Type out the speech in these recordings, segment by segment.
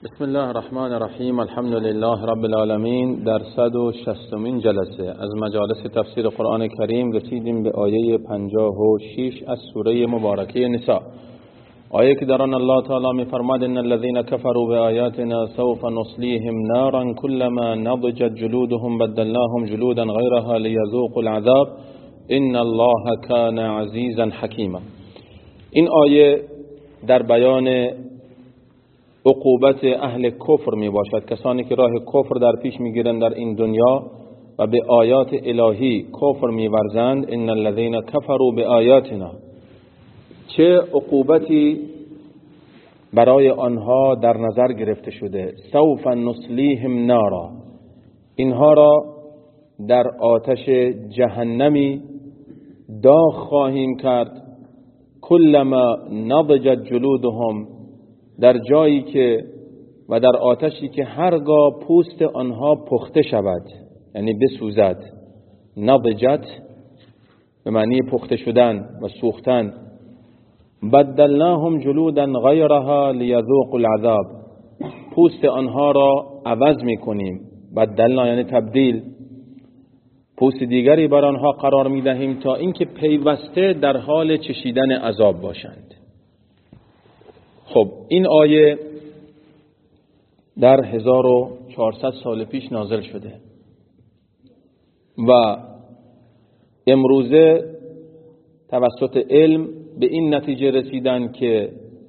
بسم الله الرحمن الرحیم. الحمد لله رب العالمین. در 160مین جلسه از مجالس تفسیر قرآن کریم رسیدیم به آیه 56 از سوره مبارکه نساء، آیه که در آن الله تعالی می‌فرماید ان الذين كفروا بآیاتنا سوف نصلیهم نارا كلما نضجت جلودهم بدلناهم جلودا غیرها ليذوقوا العذاب ان الله كان عزیزا حکیما. این آیه در بیان عقوبت اهل کفر می باشد، کسانی که راه کفر در پیش می گیرند در این دنیا و به آیات الهی کفر می ورزند. ان الذين كفروا بآیاتنا، چه عقوبتی برای آنها در نظر گرفته شده. سوف نصلیهم نارا، اینها را در آتش جهنمی داغ خواهیم کرد. کلما نضجت جلودهم، در جایی که و در آتشی که هرگاه پوست آنها پخته شود، یعنی بسوزد. نضجت به معنی پخته شدن و سوختن. بدلناهم جلودا غیرها لیذوقوا العذاب، پوست آنها را عوض میکنیم. بدلنا یعنی تبدیل، پوست دیگری بر آنها قرار میدهیم تا اینکه پیوسته در حال چشیدن عذاب باشند. خب این آیه در 1400 سال پیش نازل شده و امروزه توسط علم به این نتیجه رسیدن که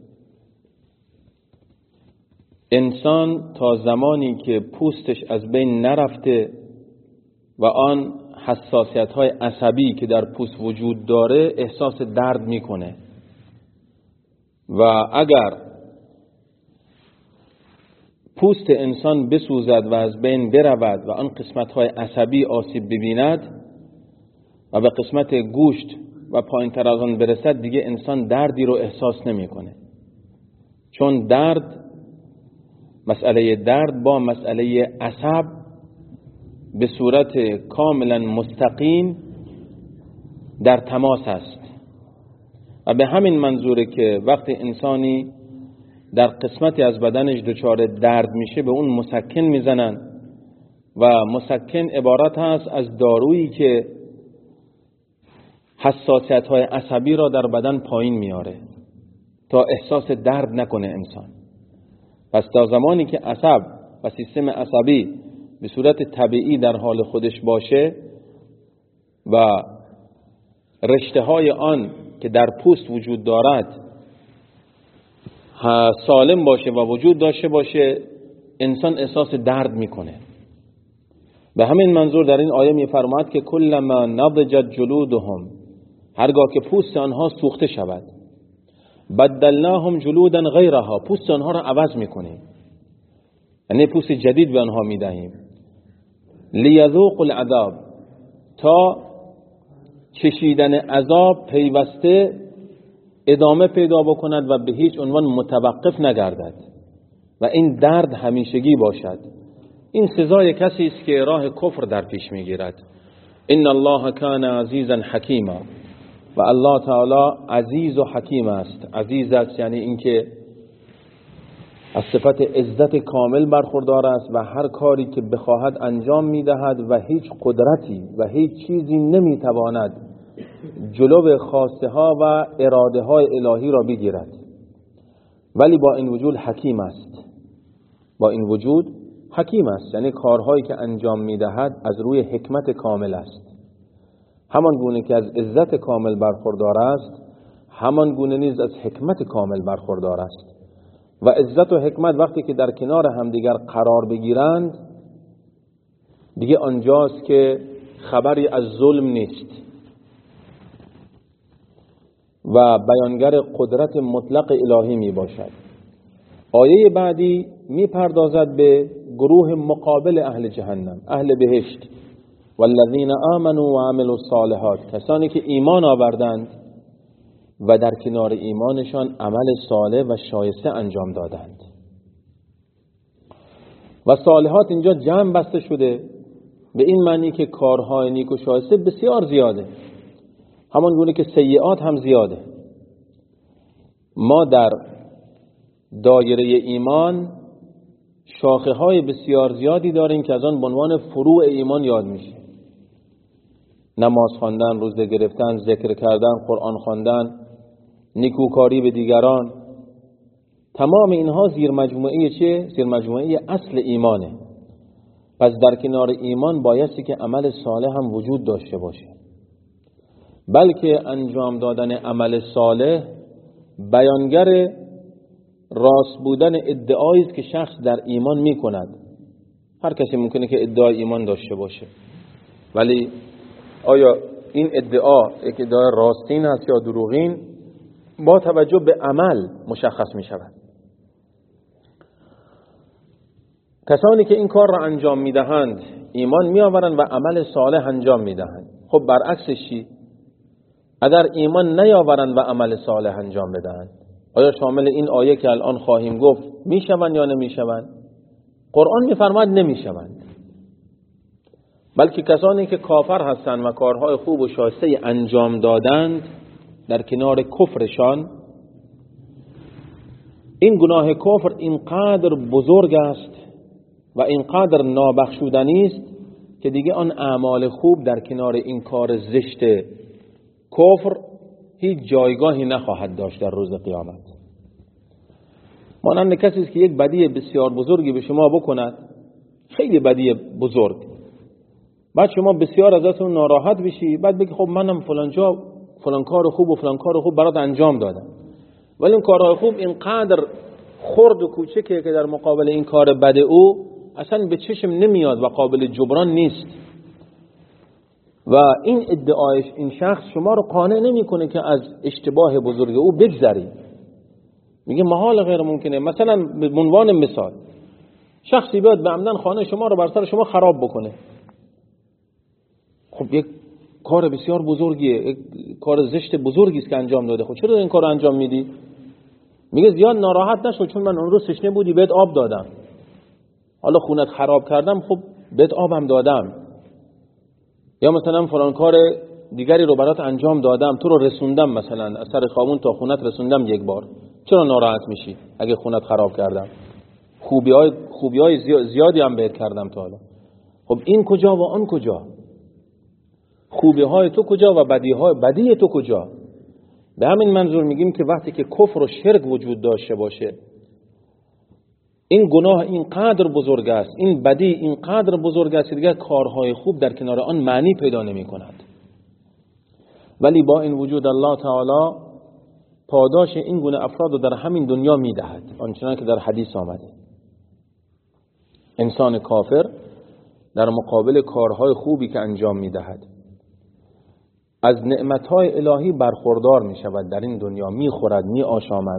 انسان تا زمانی که پوستش از بین نرفته و آن حساسیت‌های عصبی که در پوست وجود داره احساس درد میکنه و اگر پوست انسان بسوزد و از بین برود و آن قسمت‌های عصبی آسیب ببیند و به قسمت گوشت و پایین تر از آن برسد، دیگه انسان دردی رو احساس نمی‌کنه، چون مسئله درد با مسئله عصب به صورت کاملا مستقیم در تماس است و به همین منظوره که وقتی انسانی در قسمتی از بدنش دچار درد میشه به اون مسکن میزنن و مسکن عبارت هست از دارویی که حساسیت‌های عصبی را در بدن پایین میاره تا احساس درد نکنه انسان. پس تا زمانی که عصب و سیستم عصبی به صورت طبیعی در حال خودش باشه و رشته‌های آن که در پوست وجود دارد سالم باشه و وجود داشته باشه، انسان احساس درد میکنه. به همین منظور در این آیه میفرماید که کلما نضجت جلودهم، هرگاه که پوست آنها سوخته شود، بدلناهم جلودا غیرها، پوست آنها را عوض میکنیم، یعنی پوست جدید به آنها میدهیم. لیذوقوا العذاب، تا چشیدن عذاب پیوسته ادامه پیدا بکند و به هیچ عنوان متوقف نگردد و این درد همیشگی باشد. این سزای کسی است که راه کفر در پیش میگیرد. ان الله کان عزیزا حکیما، و الله تعالی عزیز و حکیم است. عزیز است یعنی اینکه از صفت عزت کامل برخوردار است و هر کاری که بخواهد انجام میدهد و هیچ قدرتی و هیچ چیزی نمیتواند جلو خواسته ها و اراده های الهی را بگیرد. ولی با این وجود حکیم است. با این وجود حکیم است یعنی کارهایی که انجام میدهد از روی حکمت کامل است. همان گونه که از عزت کامل برخوردار است، همان گونه نیز از حکمت کامل برخوردار است. و عزت و حکمت وقتی که در کنار همدیگر قرار بگیرند، دیگه آنجاست که خبری از ظلم نیست و بیانگر قدرت مطلق الهی می باشد. آیه بعدی می پردازد به گروه مقابل اهل جهنم، اهل بهشت. والذین آمنوا و عملوا الصالحات، کسانی که ایمان آوردند و در کنار ایمانشان عمل صالح و شایسته انجام دادند. و صالحات اینجا جمع بسته شده به این معنی که کارهای نیک و شایسته بسیار زیاده، همان گونه که سیئات هم زیاده. ما در دایره ایمان شاخه های بسیار زیادی داریم که از آن به عنوان فروع ایمان یاد میشه. نماز خواندن، روزه گرفتن، ذکر کردن، قرآن خواندن، نیکوکاری به دیگران، تمام اینها زیر مجموعه چه؟ زیر مجموعه اصل ایمانه. پس در کنار ایمان بایستی که عمل صالح هم وجود داشته باشه، بلکه انجام دادن عمل صالح بیانگر راست بودن ادعایی است که شخص در ایمان میکند. هر کسی ممکنه که ادعای ایمان داشته باشه، ولی آیا این ادعا یک ادعای راستین است یا دروغین با توجه به عمل مشخص می شود. کسانی که این کار را انجام می دهند ایمان می آورند و عمل صالح انجام می دهند. خب برعکسش چی؟ اگر ایمان نیاورند و عمل صالح انجام بدهند، آیا شامل این آیه که الان خواهیم گفت می شوند یا نمی شوند؟ قرآن می فرماید نمی شوند، بلکه کسانی که کافر هستند و کارهای خوب و شایسته انجام دادند در کنار کفرشان، این گناه کفر اینقدر بزرگ است و اینقدر نابخشودنی است که دیگه آن اعمال خوب در کنار این کار زشت کفر هیچ جایگاهی نخواهد داشت در روز قیامت. مانند کسی است که یک بدی بسیار بزرگی به شما بکند، خیلی بدی بزرگ، بعد شما بسیار ازتون ناراحت بشی، بعد بگی خب منم فلان جا فلان کار خوب و فلان کار خوب برات انجام دادم، ولی اون کارهای خوب اینقدر خرد و کوچکه که در مقابل این کار بد او اصلا به چشم نمیاد و قابل جبران نیست. و این ادعایش این شخص شما رو قانع نمیکنه که از اشتباه بزرگ او بگذری. میگه محال غیر ممکنه. مثلا به عنوان مثال شخصی بیاد به عمدن خانه شما رو بر سر شما خراب بکنه، خب یک کار بسیار بزرگیه، یک کار زشت بزرگی است که انجام داده. خب چرا این کار رو انجام میدی؟ میگه زیاد ناراحت نشو، چون من اون روز تشنه بودی بهت آب دادم، حالا خونت خراب کردم، خب بهت آبم دادم. یا مثلا فلان کار دیگری رو برات انجام دادم، تو رو رسوندم، مثلا از سر خامون تا خونت رسوندم یک بار، چرا ناراحت میشی اگه خونت خراب کردم؟ خوبیای زیادی هم بهت کردم تا حالا. خب این کجا و آن کجا؟ خوبی‌های تو کجا و بدی تو کجا؟ به همین منظور میگیم که وقتی که کفر و شرک وجود داشته باشه، این گناه اینقدر بزرگ است، این بدی اینقدر بزرگ است که دیگر کارهای خوب در کنار آن معنی پیدا نمی کند. ولی با این وجود الله تعالی پاداش این گونه افراد رو در همین دنیا میدهد، آنچنان که در حدیث آمده. انسان کافر در مقابل کارهای خوبی که انجام میدهد از نعمتهای الهی برخوردار می شود، در این دنیا می خورد، می آشامد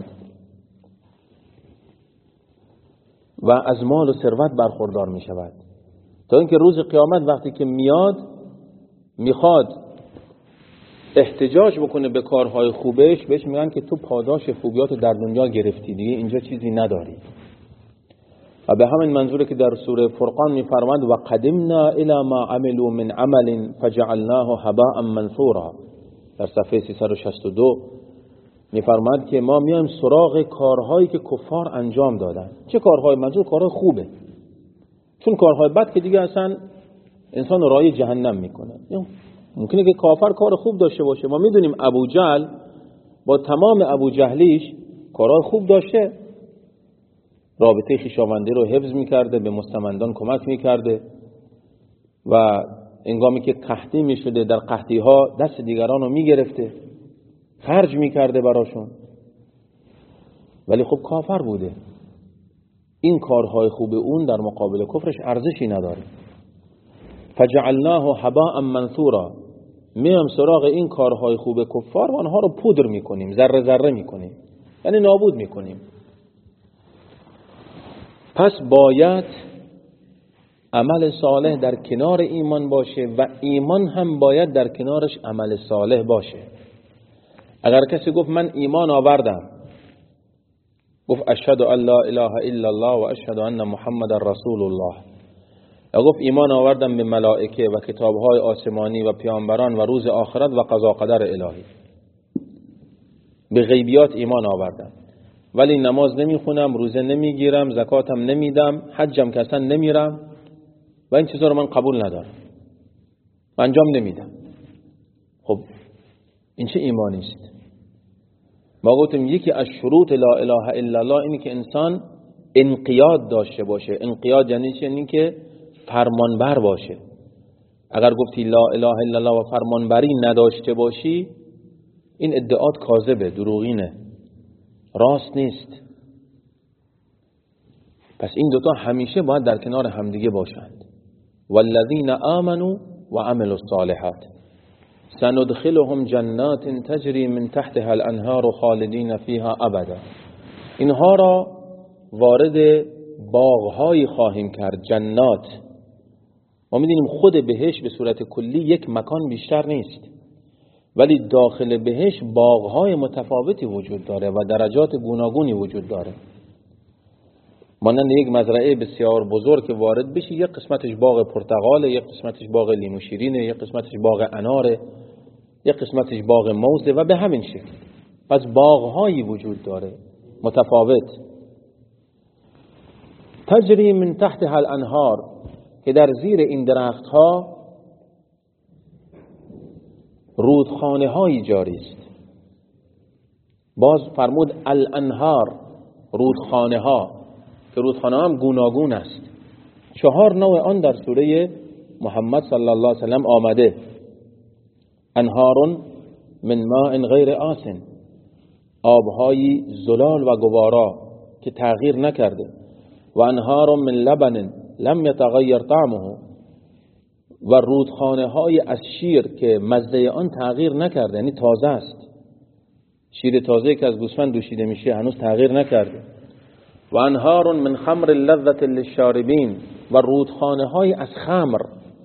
و از مال و ثروت برخوردار می شود، تا اینکه روز قیامت وقتی که میاد میخواد احتجاج بکنه به کارهای خوبش، بهش میگن که تو پاداش خوبیات در دنیا گرفتی، دیگه اینجا چیزی نداری. و به همین منظوره که در سوره فرقان میفرماند و قدمنا الی ما عملوا من عمل فجعلناه هباء منثورا. در صفحه 362 میفرماید که ما میایم سراغ کارهایی که کفار انجام دادن. چه کارهای؟ منظور کارهای خوبه، چون کارهای بد که دیگه اصلا انسان رای جهنم میکنه. ممکنه که کافر کار خوب داشته باشه. ما میدونیم ابو جهل با تمام ابو جهلیش کارهای خوب داشته، رابطه خویشاوندی رو حفظ میکرده، به مستمندان کمک میکرده و انگامی که قحطی میشده در قحطی ها دست دیگران رو میگرفته، خرج میکرده براشون. ولی خب کافر بوده. این کارهای خوب اون در مقابل کفرش ارزشی نداره. فجعلناه هباء منثورا. میام سراغ این کارهای خوب کفار و آنها رو پودر میکنیم، ذره ذره میکنیم، یعنی نابود میکنیم. پس باید عمل صالح در کنار ایمان باشه و ایمان هم باید در کنارش عمل صالح باشه. اگر کسی گفت من ایمان آوردم، گفت اشهد ان لا اله الا الله و اشهد ان محمد رسول الله، یا گفت ایمان آوردم به ملائکه و کتابهای آسمانی و پیامبران و روز آخرت و قضا قدر الهی، به غیبیات ایمان آوردم، ولی نماز نمیخونم، روزه نمیگیرم، زکاتم نمیدم، حجم که اصلا نمیرم و این چیزا رو من قبول ندارم، انجام نمیدم. خب این چه ایمانی است؟ ما گفتیم یکی از شروط لا اله الا الله اینه که انسان انقیاد داشته باشه. انقیاد یعنی چی؟ یعنی که فرمانبر باشه. اگر گفتی لا اله الا الله و فرمانبری نداشته باشی، این ادعات کاذبه، دروغینه، راست نیست. پس این دوتا همیشه باید در کنار همدیگه باشند. والذین آمنوا و عملوا الصالحات سندخلهم جنات تجری من تحتها الانهار خالدین فیها ابدا. اینها را وارد باغ‌هایی خواهیم کرد، جنات. ما می‌دونیم خود بهشت به صورت کلی یک مکان بیشتر نیست، ولی داخل بهشت باغ‌های متفاوتی وجود داره و درجات گوناگونی وجود داره. مانند یک مزرعه بسیار بزرگ که وارد بشی، یک قسمتش باغ پرتقاله، یک قسمتش باغ لیمو شیرینه، یک قسمتش باغ اناره، یک قسمتش باغ موزه و به همین شکل. پس باغ‌هایی وجود داره متفاوت. تجری من تحتها الانهار، که در زیر این درخت‌ها رودخانه‌هایی جاری است. باز فرمود الانهار، رودخانه‌ها، که رودخانه هم گوناگون است. 4 نوع آن در سوره محمد صلی الله علیه و سلم آمده. انهار من ماء غیر آسن، آبهای زلال و گوارا که تغییر نکرده. و انهار من لبن لم یتغیر طعمه، و رودخانه های از شیر که مزه آن تغییر نکرده، یعنی تازه است. شیر تازه که از گوسفند دوشیده میشه هنوز تغییر نکرده. و انهار من خمر لذة للشاربین، و رودخانه های از خمر،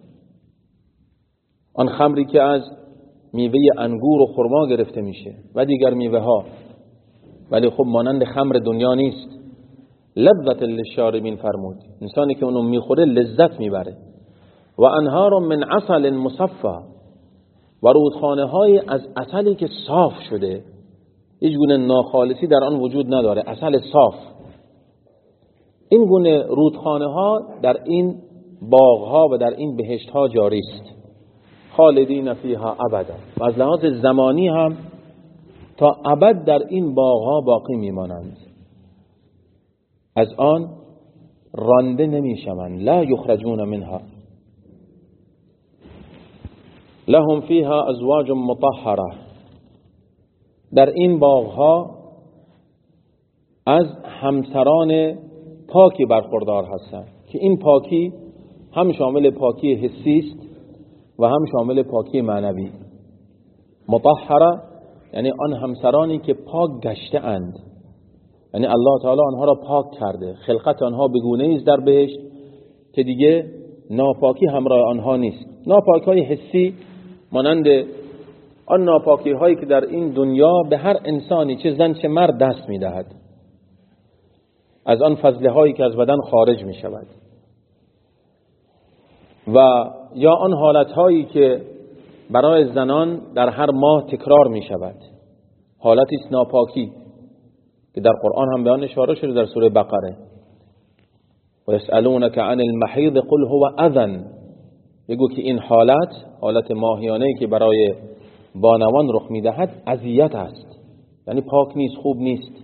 آن خمری که از میوه انگور و خرما گرفته میشه و دیگر میوه ها، ولی خب مانند خمر دنیا نیست. لذة للشاربین فرمود، انسانی که اونو میخوره لذت میبره. و انهار من عسل مصفى، و رودخانه های از عسلی که صاف شده، هیچ گونه ناخالصی در آن وجود نداره، عسل صاف. این گونه رودخانه ها در این باغ ها و در این بهشت ها جاری است. خالدین فیها ابدا، و از لحاظ زمانی هم تا ابد در این باغ ها باقی میمانند، از آن رانده نمیشوند. لا یخرجون منها لهم فیها ازواج مطهره، در این باغ ها از همسران پاکی برخوردار هستند که این پاکی هم شامل پاکی حسی است و هم شامل پاکی معنوی. مطهره یعنی آن همسرانی که پاک گشته اند، یعنی الله تعالی آنها را پاک کرده. خلقت آنها به گونه‌ای است در بهشت که دیگه ناپاکی همراه آنها نیست. ناپاکی های حسی مانند آن ناپاکی هایی که در این دنیا به هر انسانی چه زن چه مرد دست میدهد، از آن فضله هایی که از بدن خارج می شود، و یا آن حالت هایی که برای زنان در هر ماه تکرار می شود، حالتی است ناپاکی که در قرآن هم به آن اشاره شده در سوره بقره. و یسألونک عن المحیض قل هو اذن، بگو که این حالت ماهیانه‌ای که برای بانوان رخ میدهد اذیت است، یعنی پاک نیست، خوب نیست.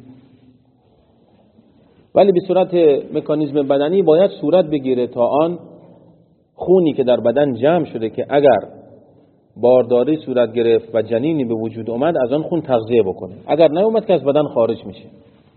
ولی به صورت مکانیزم بدنی باید صورت بگیره تا آن خونی که در بدن جمع شده که اگر بارداری صورت گرفت و جنینی به وجود اومد، از آن خون تغذیه بکنه. اگر نیومد که از بدن خارج میشه.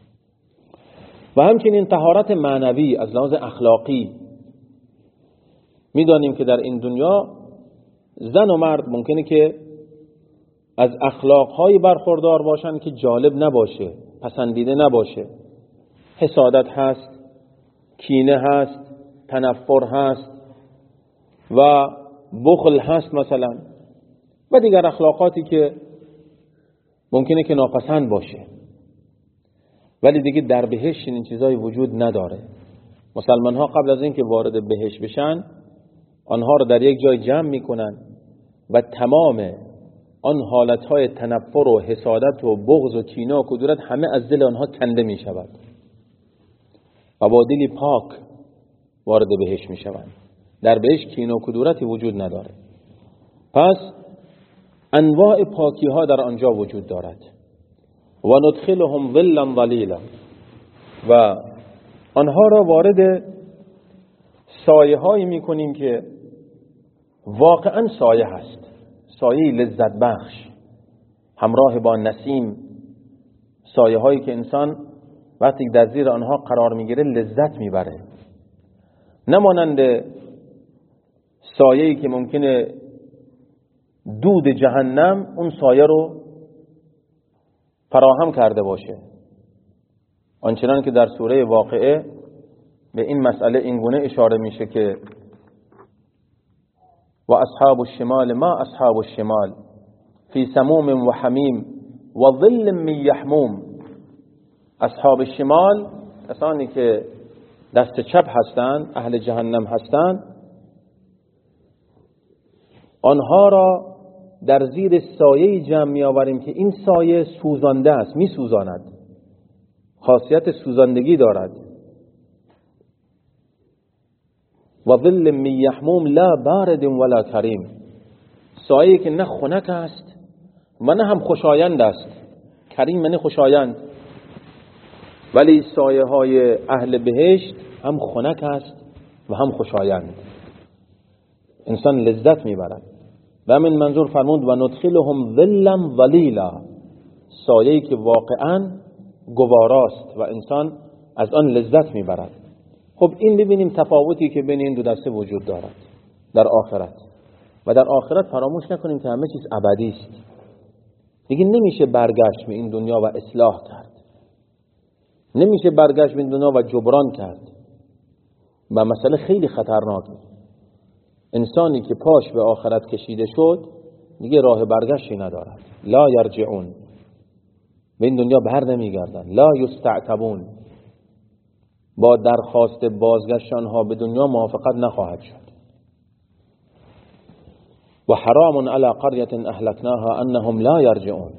و همچنین طهارت معنوی از لحاظ اخلاقی، میدانیم که در این دنیا زن و مرد ممکنه که از اخلاقهای برخوردار باشن که جالب نباشه، پسندیده نباشه. حسادت هست، کینه هست، تنفر هست و بخل هست مثلا، و دیگر اخلاقاتی که ممکنه که ناپسند باشه. ولی دیگه در بهشت این چیزایی وجود نداره. مسلمان ها قبل از اینکه وارد بهشت بشن، آنها رو در یک جای جمع میکنن و تمام آن حالتهای تنفر و حسادت و بغض و کینه و کدورت همه از دل آنها کنده می شود و با دلی پاک وارد بهشت می شوند. در بهشت کینه و کدورتی وجود نداره. پس انواع پاکی ها در آنجا وجود دارد. و ندخلهم ظلا ظلیلا، و آنها را وارد سایه هایی می کنیم که واقعا سایه هست، سایه لذت بخش، همراه با نسیم، سایه هایی که انسان وقتی در زیر آنها قرار میگیره لذت میبره، نمانند سایه‌ای که ممکنه دود جهنم اون سایه رو فراهم کرده باشه. آنچنان که در سوره واقعه به این مسئله اینگونه اشاره میشه که و اصحاب الشمال ما اصحاب الشمال فی سموم و حمیم و ظل من یحموم. اصحاب الشمال کسانی که دست چپ هستند، اهل جهنم هستند، آنها را در زیر سایه جمع می آوریم که این سایه سوزانده است، می سوزاند، خاصیت سوزاندگی دارد. و ظل من یحموم لا بارد ولا کریم، سایه که نه خنک است و نه هم خوشایند است. کریم یعنی خوشایند، ولی سایه های اهل بهشت هم خنک است و هم خوشایند، انسان لذت میبرد. و همین منظور فرمود و ندخلهم ظلا ظلیلا، سایه‌ای که واقعا گواراست و انسان از آن لذت میبرد. خب این ببینیم تفاوتی که بین این دو دسته وجود دارد در آخرت. و در آخرت فراموش نکنیم که همه چیز ابدی است، دیگه نمیشه برگشت به این دنیا و اصلاح کرد، نمیشه برگشت به این دنیا و جبران کرد. و مسئله خیلی خطرناکه، انسانی که پاش به آخرت کشیده شد دیگه راه برگشتی ندارد. لا یرجعون، به این دنیا بر نمیگردن. لا یستعتبون، با درخواست بازگشت آنها به دنیا موافقت نخواهد شد. و حرام علی قرية اهلکناها انهم لا یرجعون.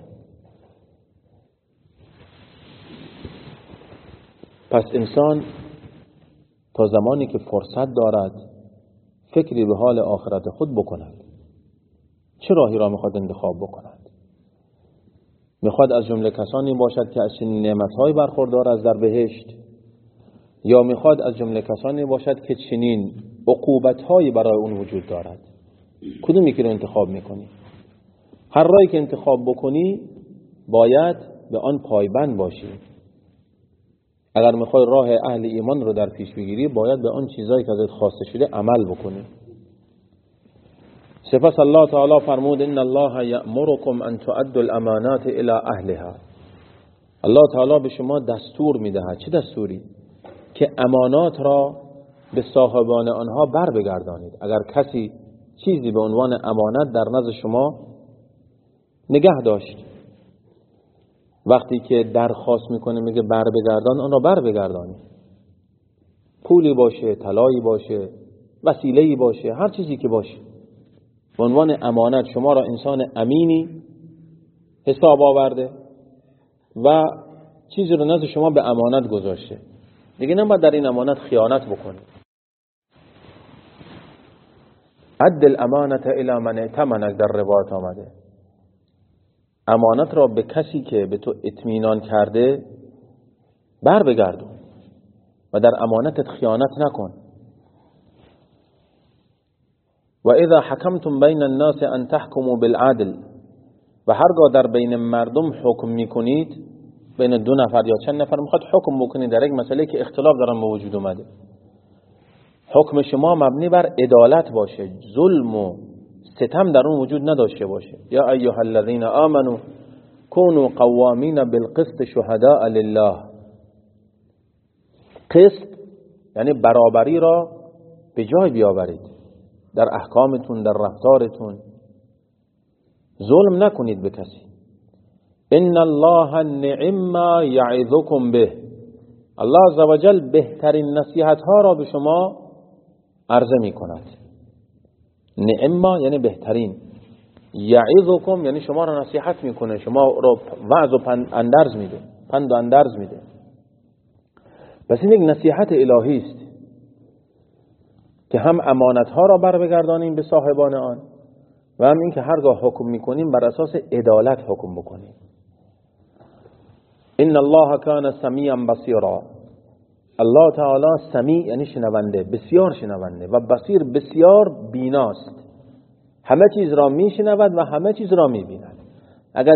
پس انسان تا زمانی که فرصت دارد فکری به حال آخرت خود بکند. چه راهی را میخواد انتخاب بکند؟ میخواد از جمله کسانی باشد که از چنین نعمت‌های برخوردار است در بهشت، یا میخواد از جمله کسانی باشد که چنین عقوبت‌هایی برای اون وجود دارد؟ کدومی که رو انتخاب میکنی؟ هر راهی که انتخاب بکنی باید به آن پایبند باشی. اگر میخوای راه اهل ایمان رو در پیش بگیری باید به آن چیزایی که ازت خواسته شده عمل بکنی. سپس الله تعالی فرمود ان الله یأمرکم ان تؤدوا الامانات الى اهلها. الله تعالی به شما دستور میدهد. چه دستوری؟ که امانات را به صاحبان آنها بر بگردانید. اگر کسی چیزی به عنوان امانت در نزد شما نگه داشت، وقتی که درخواست میکنه میگه بر بگردان، آن را بر بگردانی. پولی باشه، طلایی باشه، وسیله‌ای باشه، هر چیزی که باشه، به عنوان امانت شما را انسان امینی حساب آورده و چیزی رو نزد شما به امانت گذاشته، دیگه نباید در این امانت خیانت بکنید. اد الامانت الی من ائتمنک در روایت آمده، امانت را به کسی که به تو اطمینان کرده بر بگردون و در امانتت خیانت نکن. و اذا حکمتم بین الناس ان تحکموا بالعدل، و هرگاه در بین مردم حکم میکنید، بین دو نفر یا چند نفر میخواد حکم بکنید در یک مسئله که اختلاف در آن به وجود اومده، حکم شما مبنی بر عدالت باشه، ظلم و ستم در اون وجود نداشته باشه. یا ایها الذین آمنوا كونوا قوامین بالقسط شهداء لله. قسط یعنی برابری را به جای بیاورید در احکامتون، در رفتارتون، ظلم نکنید به کسی. ان الله نعم ما یعظکم به، الله عزوجل بهترین نصیحت ها را به شما عرضه می کند. نعم یعنی بهترین، یعظکم یعنی شما را نصیحت میکنه، شما را وعظ و اندرز میده، پند و اندرز میده. پس این یک نصیحت الهی است که هم امانت ها را بگردانیم به صاحبان آن و هم این که هرگاه حکم میکنیم بر اساس عدالت حکم بکنیم. ان الله کان سمیعا بصیرا، الله تعالی سمیع یعنی شنونده، بسیار شنونده، و بصیر بسیار بیناست، همه چیز را میشنود و همه چیز را میبیند. اگر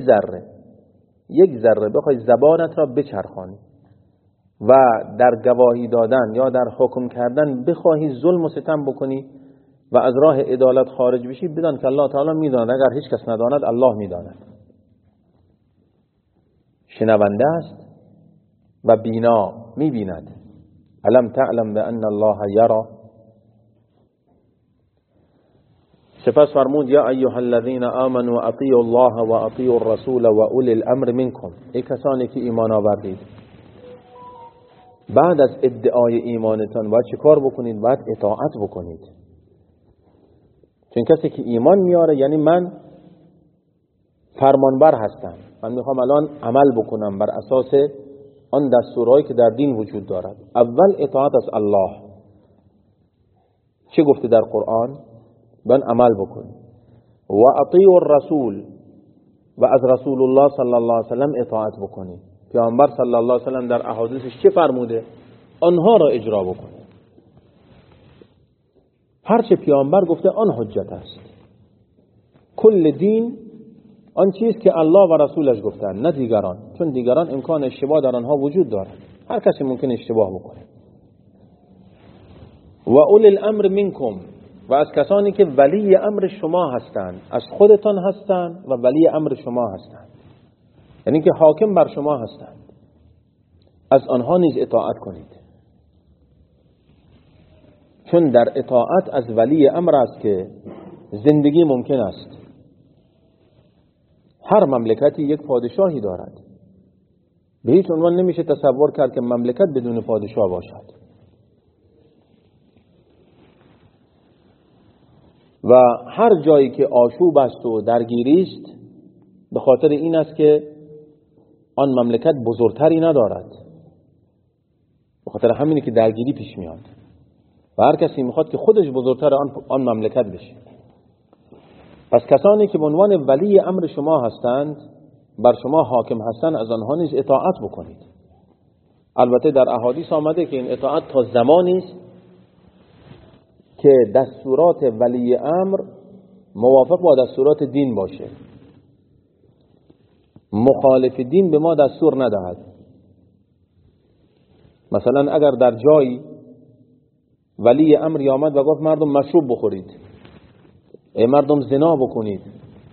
یک ذره بخوای زبانت را بچرخانی و در گواهی دادن یا در حکم کردن بخواهی ظلم و ستم بکنی و از راه عدالت خارج بشی، بدان که الله تعالی میداند. اگر هیچ کس نداند الله میداند. شنونده است و بینا، میبیند. الم تعلم بان الله یرا. سپس فرمود یا ایها الذین آمنوا اطیعوا الله و اطیعوا الرسول و اولی الامر منکم. ای کسانی که ایمان آوردید، بعد از ادعای ایمانتان باید چه کار بکنید؟ باید اطاعت بکنید. چون کسی که ایمان میاره یعنی من فرمانبر هستم، من میخوام الان عمل بکنم بر اساس آن دستورهایی که در دین وجود دارد. اول اطاعت از الله. چه گفته در قرآن؟ باید عمل بکنید. و اطیعوا الرسول، و از رسول الله صلی الله علیه وسلم اطاعت بکنید. پیامبر صلی الله علیه وسلم در احادیثش چه فرموده؟ آنها را اجرا بکنید. هر چه پیامبر گفته آن حجت است. کل دین آن چیز که الله و رسولش گفتن، نه دیگران، چون دیگران امکان اشتباه در آنها وجود دارد. هر کسی ممکن اشتباه بکنه. و اولی الامر منکم، و از کسانی که ولی امر شما هستند، از خودتان هستند و ولی امر شما هستند، یعنی که حاکم بر شما هستند، از آنها نیز اطاعت کنید. چون در اطاعت از ولی امر است که زندگی ممکن است. هر مملکتی یک پادشاهی دارد. به هیچ عنوان نمیشه تصور کرد که مملکت بدون پادشاه باشد. و هر جایی که آشوب است و درگیری است، به خاطر این است که آن مملکت بزرگتری ندارد. به خاطر همینه که درگیری پیش میاد و هر کسی میخواد که خودش بزرگتر آن مملکت بشه. پس کسانی که به عنوان ولی امر شما هستند، بر شما حاکم هستند، از آنها نیز اطاعت بکنید. البته در احادیث آمده که این اطاعت تا زمانی است که دستورات ولی امر موافق با دستورات دین باشه. مخالف دین به ما دستور ندهد. مثلا اگر در جایی ولی امری آمد و گفت مردم مشروب بخورید، ای مردم زنا بکنید،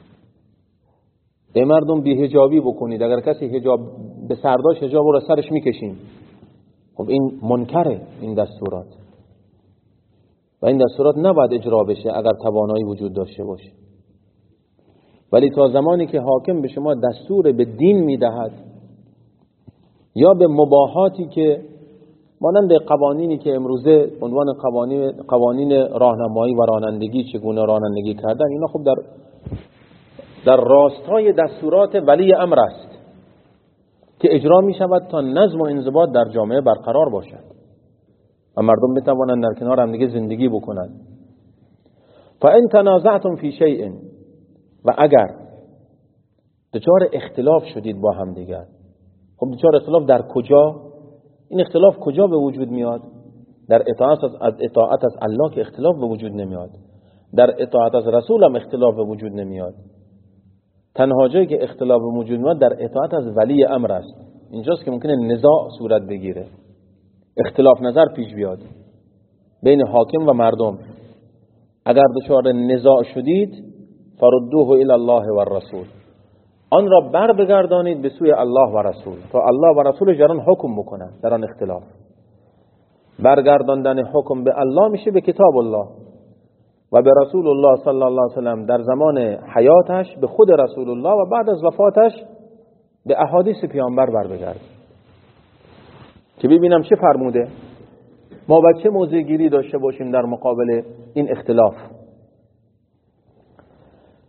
ای مردم بی‌حجابی بکنید، اگر کسی حجاب به سرداش حجاب رو سرش میکشیم، خب این منکره این دستورات و این دستورات نباید اجرا بشه اگر توانایی وجود داشته باشه. ولی تا زمانی که حاکم به شما دستور به دین میدهد یا به مباحاتی که مانند قوانینی که امروزه عنوان قوانین راهنمایی و رانندگی، چگونه رانندگی کردن، اینا خب در راستای دستورات ولی امر است که اجرا می شود تا نظم و انضباط در جامعه برقرار باشد و مردم بتوانند در کنار هم دیگه زندگی بکنند. فَإِن تَنَازَعْتُمْ فِي شَيْءٍ، و اگر دچار اختلاف شدید با هم دیگر. خب دچار اختلاف در کجا؟ این اختلاف کجا به وجود میاد؟ در اطاعت از الله که اختلاف به وجود نمیاد. در اطاعت از رسول هم اختلاف به وجود نمیاد. تنها جایی که اختلاف به وجود میاد در اطاعت از ولی امر است. اینجاست که ممکنه نزاع صورت بگیره، اختلاف نظر پیش بیاد بین حاکم و مردم. اگر دچار نزاع شدید فردوه الی الله و الرسول، آن را بر بگردانید به سوی الله و رسول تا الله و رسولش در آن حکم بکنند. در آن اختلاف برگرداندن حکم به الله میشه به کتاب الله و به رسول الله صلی الله علیه وسلم در زمان حیاتش، به خود رسول الله، و بعد از وفاتش به احادیث پیامبر بر بگردید که ببینم چه فرموده، ما باید چه موضع گیری داشته باشیم در مقابل این اختلاف.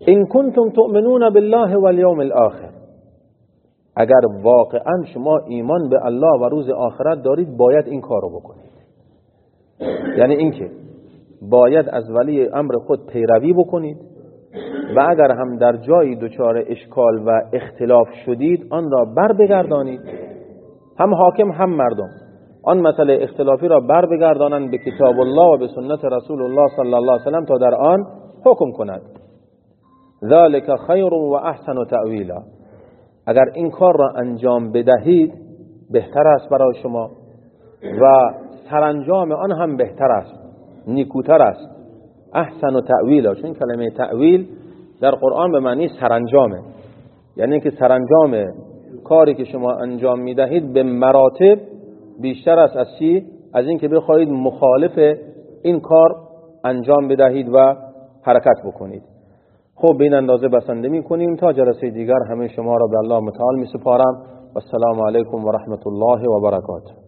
ان کنتم تؤمنون بالله والیوم الاخر، اگر واقعا شما ایمان به الله و روز آخرت دارید باید این کار رو بکنید. یعنی اینکه باید از ولی امر خود پیروی بکنید و اگر هم در جایی دچار اشکال و اختلاف شدید آن را بر بگردانید، هم حاکم هم مردم آن مسئله اختلافی را بر بگردانند به کتاب الله و به سنت رسول الله صلی الله علیه وسلم تا در آن حکم کند. ذالک خیر و احسن تأویلا، اگر این کار را انجام بدهید بهتر است برای شما و سرانجام آن هم بهتر است، نیکوتر است. احسن و تأویلا، چون کلمه تأویل در قرآن به معنی سرانجامه، یعنی که سرانجام کاری که شما انجام میدهید به مراتب بیشتر است از چی؟ از این که بخواهید مخالف این کار انجام بدهید و حرکت بکنید. خب به این اندازه بسنده میکنیم تا جلسه دیگر همه شما را به الله متعال میسپارم. و السلام علیکم و رحمت الله و برکاته.